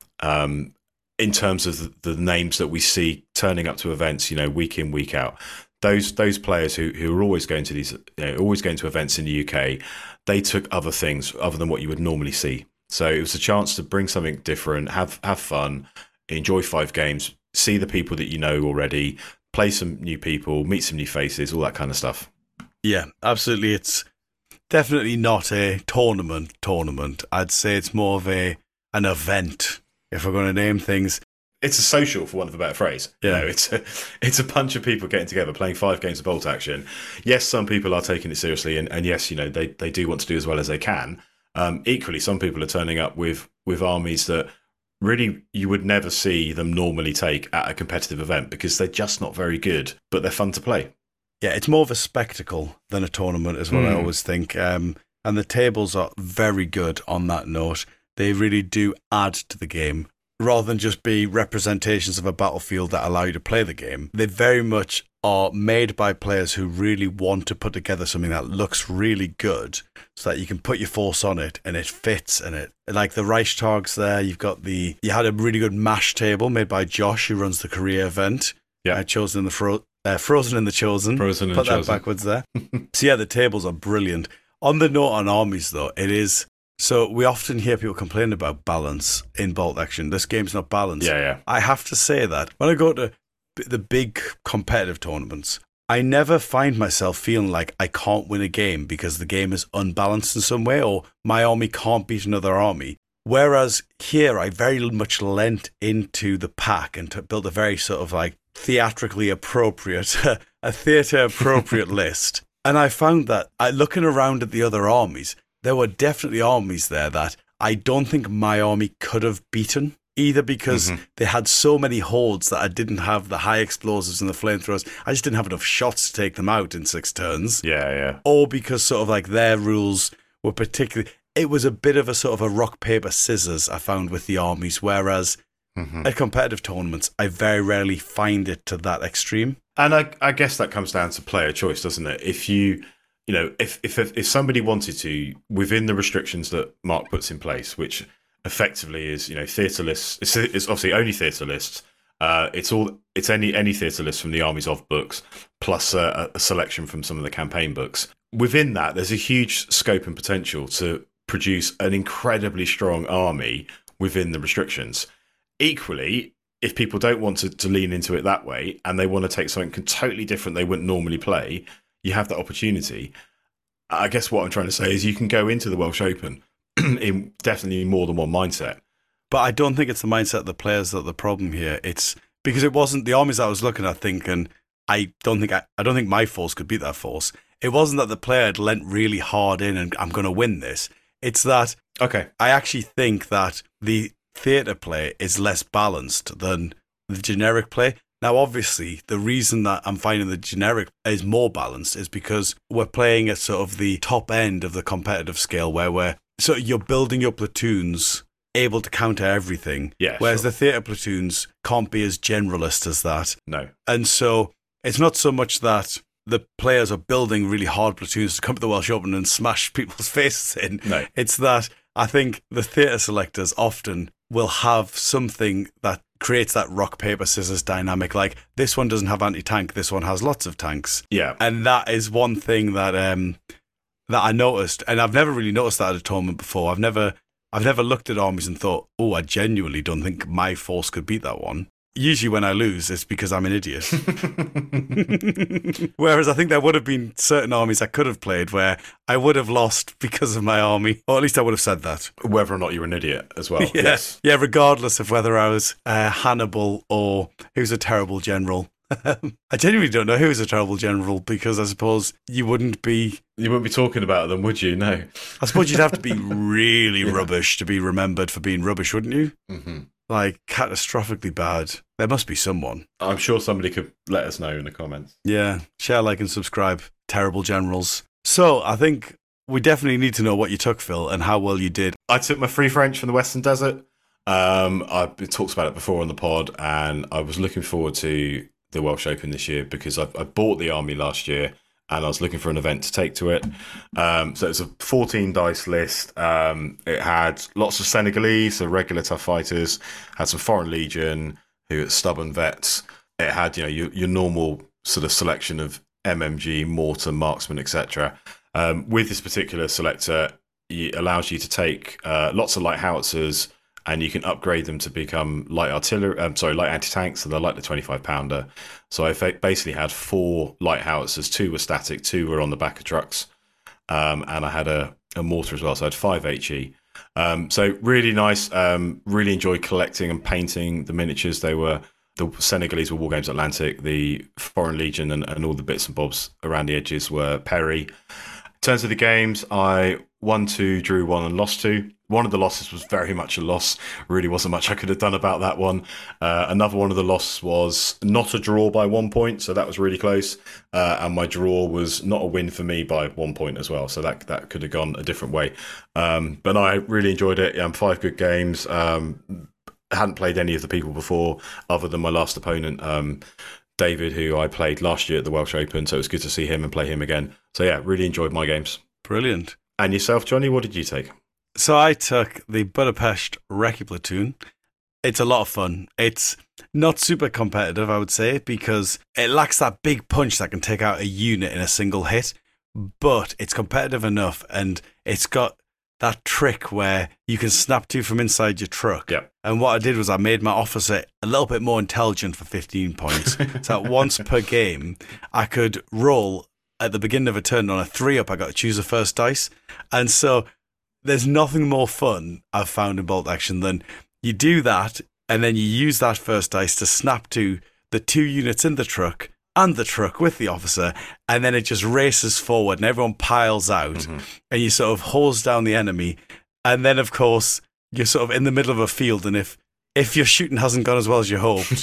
Um, in terms of the, the names that we see turning up to events, you know, week in, week out. Those those players who, who are always going to these, you know, always going to events in the U K, they took other things other than what you would normally see. So it was a chance to bring something different, have have fun, enjoy five games, see the people that you know already, play some new people, meet some new faces, all that kind of stuff. Yeah, absolutely. It's definitely not a tournament tournament. I'd say it's more of a an event, if we're going to name things. It's a social, for want of a better phrase. Yeah. You know, it's a, it's a bunch of people getting together, playing five games of bolt action. Yes, some people are taking it seriously, and, and yes, you know, they, they do want to do as well as they can. Um, equally, some people are turning up with, with armies that really you would never see them normally take at a competitive event because they're just not very good, but they're fun to play. Yeah, it's more of a spectacle than a tournament, is what mm. I always think. Um, and the tables are very good on that note. They really do add to the game. Rather than just be representations of a battlefield that allow you to play the game, they very much are made by players who really want to put together something that looks really good so that you can put your force on it and it fits in it. Like the Reichstags there, you've got the, you had a really good MASH table made by Josh, who runs the Korea event. Yeah. Uh, chosen in the fro- uh, Frozen in the Chosen. Frozen in Put the that Chosen. backwards there. So yeah, the tables are brilliant. On the note on armies though, it is, so we often hear people complain about balance in bolt action. This game's not balanced. Yeah, yeah. I have to say that when I go to the big competitive tournaments, I never find myself feeling like I can't win a game because the game is unbalanced in some way or my army can't beat another army. Whereas here, I very much lent into the pack and to built a very sort of like theatrically appropriate, a theatre appropriate list. And I found that I, looking around at the other armies, there were definitely armies there that I don't think my army could have beaten, either because mm-hmm. they had so many hordes that I didn't have the high explosives and the flamethrowers. I just didn't have enough shots to take them out in six turns. Yeah, yeah. Or because sort of like their rules were particularly... It was a bit of a sort of a rock, paper, scissors I found with the armies, whereas mm-hmm. at competitive tournaments, I very rarely find it to that extreme. And I, I guess that comes down to player choice, doesn't it? If you... You know, if, if if somebody wanted to, within the restrictions that Mark puts in place, which effectively is, you know, theatre lists, it's, it's obviously only theatre lists. Uh, it's all it's any any theatre list from the Armies of books, plus a, a selection from some of the campaign books. Within that, there's a huge scope and potential to produce an incredibly strong army within the restrictions. Equally, if people don't want to, to lean into it that way, and they want to take something totally different they wouldn't normally play, you have that opportunity. I guess what I'm trying to say is you can go into the Welsh Open in definitely more than one mindset. But I don't think it's the mindset of the players that the problem here. It's because it wasn't the armies I was looking at thinking, I don't think I, I don't think my force could beat that force. It wasn't that the player had lent really hard in and I'm going to win this. It's that okay. I actually think that the theatre play is less balanced than the generic play. Now, obviously, the reason that I'm finding the generic is more balanced is because we're playing at sort of the top end of the competitive scale where we're so you're building your platoons able to counter everything. Yeah, whereas sure. the theatre platoons can't be as generalist as that. No. And so it's not so much that the players are building really hard platoons to come to the Welsh Open and smash people's faces in. No. It's that I think the theatre selectors often will have something that creates that rock, paper, scissors dynamic. Like, this one doesn't have anti-tank, this one has lots of tanks. Yeah. And that is one thing that um, that I noticed. And I've never really noticed that at a tournament before. I've never I've never looked at armies and thought, oh, I genuinely don't think my force could beat that one. Usually when I lose, it's because I'm an idiot. Whereas I think there would have been certain armies I could have played where I would have lost because of my army. Or at least I would have said that. Whether or not you're an idiot as well. Yeah, yes. Yeah, regardless of whether I was uh, Hannibal or who's a terrible general. I genuinely don't know who's a terrible general because I suppose you wouldn't be... You wouldn't be talking about them, would you? No. I suppose you'd have to be really yeah. rubbish to be remembered for being rubbish, wouldn't you? Mm-hmm. Like, catastrophically bad. There must be someone. I'm sure somebody could let us know in the comments. Yeah. Share, like, and subscribe. Terrible generals. So, I think we definitely need to know what you took, Phil, and how well you did. I took my free French from the Western Desert. Um, I talked about it before on the pod, and I was looking forward to the Welsh Open this year because I, I bought the army last year and I was looking for an event to take to it. Um, so it's a fourteen dice list. Um, it had lots of Senegalese, so regular tough fighters, had some Foreign Legion, who are stubborn vets. It had, you know, your, your normal sort of selection of M M G, mortar, marksman, et cetera. Um, with this particular selector, it allows you to take uh, lots of light howitzers, and you can upgrade them to become light artillery. Um, sorry, light anti-tanks, so they're like the twenty-five pounder. So I basically had four light howitzers. Two were static, two were on the back of trucks, um, and I had a, a mortar as well. So I had five H E. Um, so really nice. Um, really enjoyed collecting and painting the miniatures. They were the Senegalese were War Games Atlantic. The Foreign Legion and, and all the bits and bobs around the edges were Perry. In terms of the games, I won two, drew one, and lost two. One of the losses was very much a loss. Really wasn't much I could have done about that one. Uh, another one of the losses was not a draw by one point, so that was really close. Uh, and my draw was not a win for me by one point as well, so that that could have gone a different way. Um, but I really enjoyed it. Um, five good games. Um, hadn't played any of the people before, other than my last opponent, um, David, who I played last year at the Welsh Open. So it was good to see him and play him again. So yeah, really enjoyed my games. Brilliant. And yourself, Johnny, what did you take? So I took the Budapest Recce Platoon. It's a lot of fun. It's not super competitive, I would say, because it lacks that big punch that can take out a unit in a single hit, but it's competitive enough, and it's got that trick where you can snap to from inside your truck. Yeah. And what I did was I made my officer a little bit more intelligent for fifteen points. So that once per game, I could roll at the beginning of a turn on a three up. I got to choose a first dice. And so there's nothing more fun I've found in bolt action than you do that, and then you use that first dice to snap to the two units in the truck and the truck with the officer, and then it just races forward and everyone piles out, mm-hmm. and you sort of hose down the enemy, and then of course you're sort of in the middle of a field, and if if your shooting hasn't gone as well as you hoped,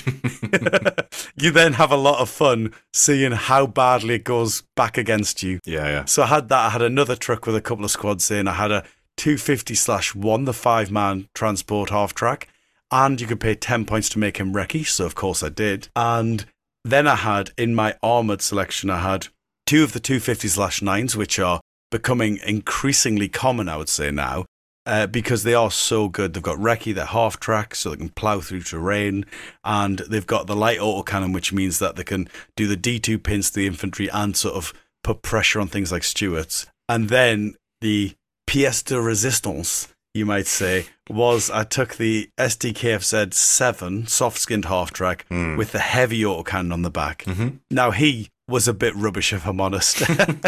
you then have a lot of fun seeing how badly it goes back against you. Yeah, yeah. So I had that. I had another truck with a couple of squads in. I had a two fifty slash one, the five-man transport half-track, and you could pay ten points to make him recce, so of course I did. And then I had, in my armoured selection, I had two of the two fifty slash nines, which are becoming increasingly common, I would say now, uh, because they are so good. They've got recce, they're half-track, so they can plough through terrain, and they've got the light autocannon, which means that they can do the D two pins to the infantry and sort of put pressure on things like Stuarts. And then the pièce de résistance, you might say, was I took the S D K F Z seven soft-skinned half-track mm. with the heavy autocannon on the back. Mm-hmm. Now, he was a bit rubbish, if I'm honest.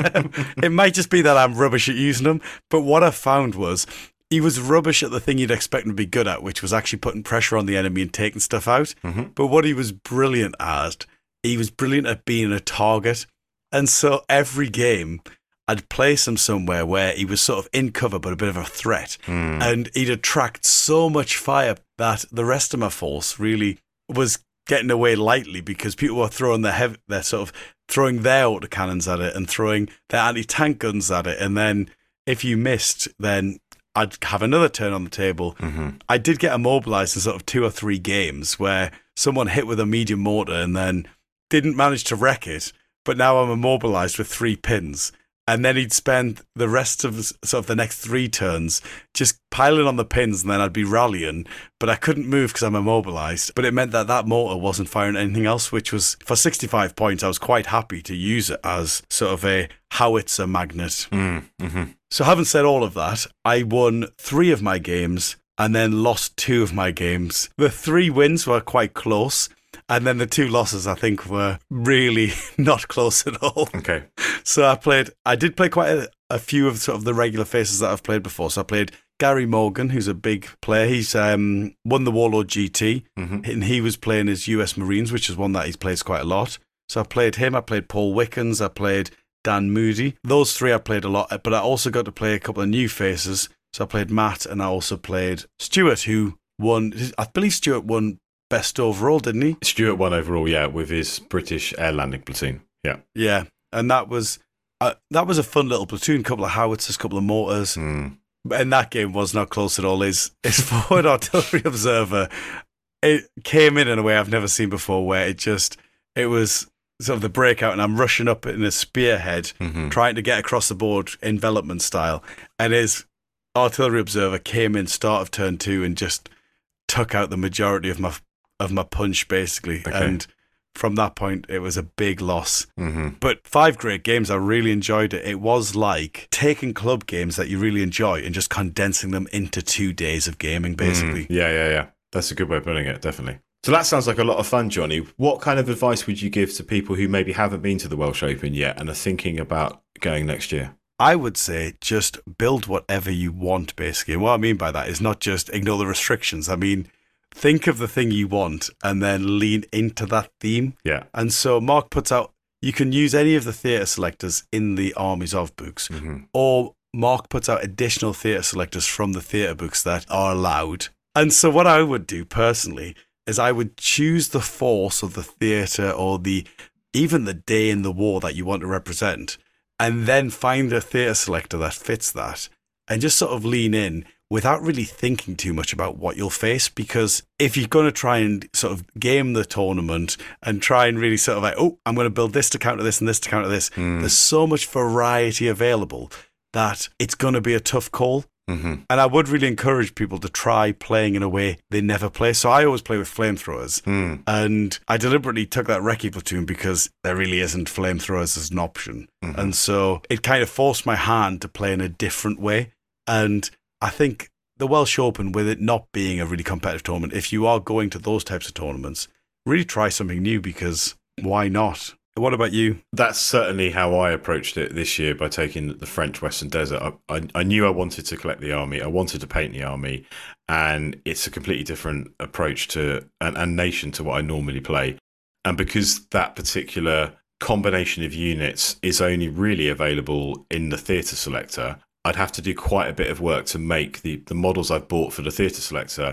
It might just be that I'm rubbish at using them, but what I found was he was rubbish at the thing you'd expect him to be good at, which was actually putting pressure on the enemy and taking stuff out. Mm-hmm. But what he was brilliant at, he was brilliant at being a target. And so every game, I'd place him somewhere where he was sort of in cover but a bit of a threat. Mm. And he'd attract so much fire that the rest of my force really was getting away lightly because people were throwing their, heavy, their sort of throwing their autocannons at it and throwing their anti-tank guns at it. And then if you missed, then I'd have another turn on the table. Mm-hmm. I did get immobilized in sort of two or three games where someone hit with a medium mortar and then didn't manage to wreck it, but now I'm immobilized with three pins. And then he'd spend the rest of sort of the next three turns just piling on the pins, and then I'd be rallying. But I couldn't move because I'm immobilized. But it meant that that mortar wasn't firing anything else, which was, for sixty-five points, I was quite happy to use it as sort of a howitzer magnet. Mm, mm-hmm. So having said all of that, I won three of my games and then lost two of my games. The three wins were quite close. And then the two losses, I think, were really not close at all. Okay. So I played, I did play quite a, a few of sort of the regular faces that I've played before. So I played Gary Morgan, who's a big player. He's um, won the Warlord G T, mm-hmm. and he was playing as U S Marines, which is one that he plays quite a lot. So I played him. I played Paul Wickens. I played Dan Moody. Those three I played a lot, but I also got to play a couple of new faces. So I played Matt, and I also played Stuart, who won, I believe Stuart won best overall, didn't he? Stuart won overall, yeah, with his British air landing platoon. Yeah. Yeah. And that was uh, that was a fun little platoon, couple of howitzers, couple of mortars. Mm. And that game was not close at all. His, his forward artillery observer, it came in in a way I've never seen before, where it just, it was sort of the breakout, and I'm rushing up in a spearhead, mm-hmm. trying to get across the board envelopment style. And his artillery observer came in start of turn two and just took out the majority of my of my punch, basically. Okay. And from that point, it was a big loss. Mm-hmm. But five great games. I really enjoyed it. It was like taking club games that you really enjoy and just condensing them into two days of gaming, basically. Mm, yeah, yeah, yeah. That's a good way of putting it, definitely. So that sounds like a lot of fun, Johnny. What kind of advice would you give to people who maybe haven't been to the Welsh Open yet and are thinking about going next year? I would say just build whatever you want, basically. And what I mean by that is not just ignore the restrictions. I mean, think of the thing you want and then lean into that theme. Yeah. And so Mark puts out, you can use any of the theatre selectors in the Armies of books, mm-hmm. or Mark puts out additional theatre selectors from the theatre books that are allowed. And so what I would do personally is I would choose the force of the theatre or the even the day in the war that you want to represent, and then find a theatre selector that fits that and just sort of lean in without really thinking too much about what you'll face. Because if you're going to try and sort of game the tournament and try and really sort of like, oh, I'm going to build this to counter this and this to counter this, mm. there's so much variety available that it's going to be a tough call. Mm-hmm. And I would really encourage people to try playing in a way they never play. So I always play with flamethrowers. Mm. And I deliberately took that recce platoon because there really isn't flamethrowers as an option. Mm-hmm. And so it kind of forced my hand to play in a different way. And I think the Welsh Open, with it not being a really competitive tournament, if you are going to those types of tournaments, really try something new, because why not? What about you? That's certainly how I approached it this year by taking the French Western Desert. I, I, I knew I wanted to collect the army. I wanted to paint the army, and it's a completely different approach to and, and nation to what I normally play. And because that particular combination of units is only really available in the theatre selector, I'd have to do quite a bit of work to make the, the models I've bought for the theatre selector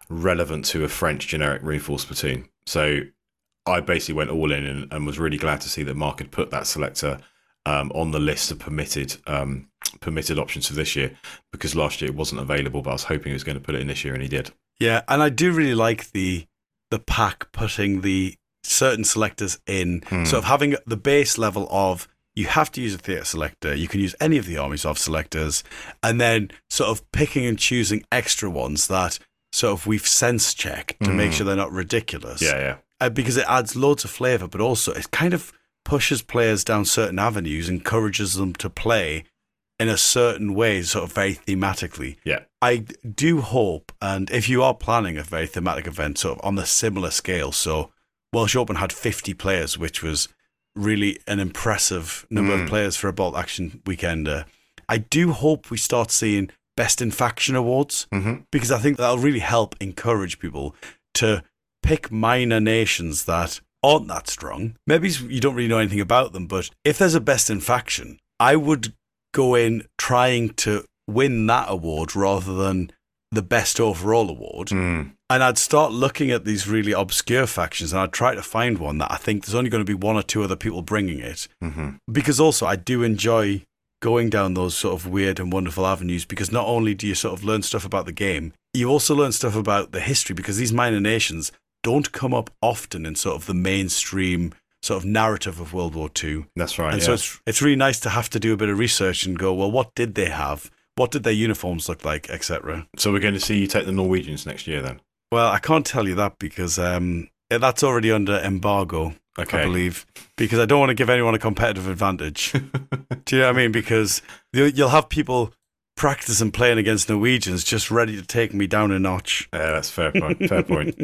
relevant to a French generic reinforced platoon. So I basically went all in and, and was really glad to see that Mark had put that selector um, on the list of permitted um, permitted options for this year, because last year it wasn't available, but I was hoping he was going to put it in this year, and he did. Yeah, and I do really like the the pack putting the certain selectors in, Hmm. sort of having the base level of you have to use a theatre selector, you can use any of the armies of selectors, and then sort of picking and choosing extra ones that sort of we've sense checked to Hmm. make sure they're not ridiculous. Yeah, yeah. Uh, because it adds loads of flavour, but also it kind of pushes players down certain avenues, encourages them to play in a certain way, sort of very thematically. Yeah. I do hope, and if you are planning a very thematic event sort of on the similar scale, so Welsh Open had fifty players, which was really an impressive number Mm. of players for a bolt action weekender. I do hope we start seeing best in faction awards, Mm-hmm. because I think that'll really help encourage people to pick minor nations that aren't that strong. Maybe you don't really know anything about them, but if there's a best in faction, I would go in trying to win that award rather than the best overall award. Mm. And I'd start looking at these really obscure factions, and I'd try to find one that I think there's only going to be one or two other people bringing it. Mm-hmm. Because also I do enjoy going down those sort of weird and wonderful avenues, because not only do you sort of learn stuff about the game, you also learn stuff about the history, because these minor nations don't come up often in sort of the mainstream sort of narrative of World War Two. That's right. And yeah. so it's it's really nice to have to do a bit of research and go, well, what did they have? What did their uniforms look like, et cetera. So we're going to see you take the Norwegians next year then? Well, I can't tell you that because um, that's already under embargo, Okay. I believe, because I don't want to give anyone a competitive advantage. Do you know what I mean? Because you- you'll have people practicing playing against Norwegians just ready to take me down a notch. Yeah, that's fair point. Fair point.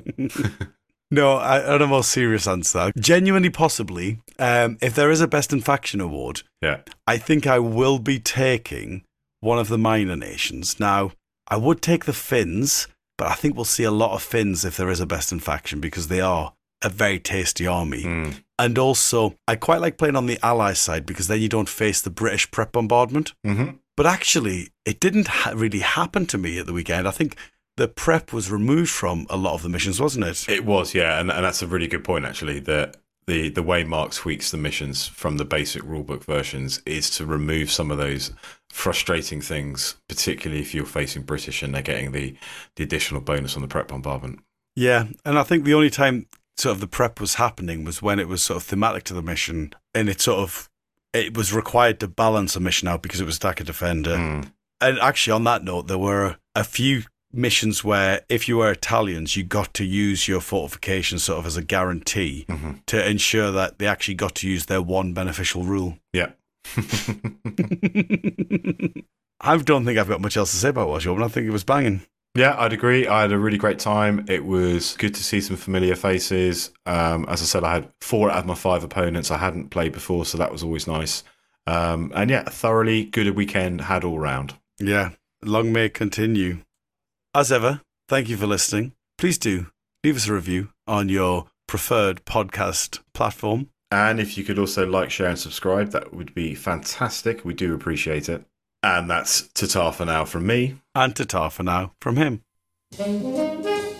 No, I, on a more serious answer, genuinely possibly, um, if there is a Best in Faction award, Yeah. I think I will be taking one of the minor nations. Now, I would take the Finns, but I think we'll see a lot of Finns if there is a Best in Faction, because they are a very tasty army. Mm. And also, I quite like playing on the Ally side, because then you don't face the British prep bombardment. Mm-hmm. But actually, it didn't ha- really happen to me at the weekend. I think the prep was removed from a lot of the missions, wasn't it? It was, yeah, and, and that's a really good point, actually, that the, the way Mark tweaks the missions from the basic rulebook versions is to remove some of those frustrating things, particularly if you're facing British and they're getting the, the additional bonus on the prep bombardment. Yeah, and I think the only time sort of the prep was happening was when it was sort of thematic to the mission, and it sort of it was required to balance a mission out because it was attacker defender. Mm. And actually, on that note, there were a few missions where if you were Italians, you got to use your fortifications sort of as a guarantee Mm-hmm. to ensure that they actually got to use their one beneficial rule. Yeah. I don't think I've got much else to say about Welsh Open. I think it was banging. Yeah, I'd agree. I had a really great time. It was good to see some familiar faces. Um, as I said, I had four out of my five opponents I hadn't played before, so that was always nice. Um, and yeah, thoroughly good weekend had all round. Yeah, long may it continue. As ever, thank you for listening. Please do leave us a review on your preferred podcast platform. And if you could also like, share, and subscribe, that would be fantastic. We do appreciate it. And that's ta-ta for now from me. And ta-ta for now from him.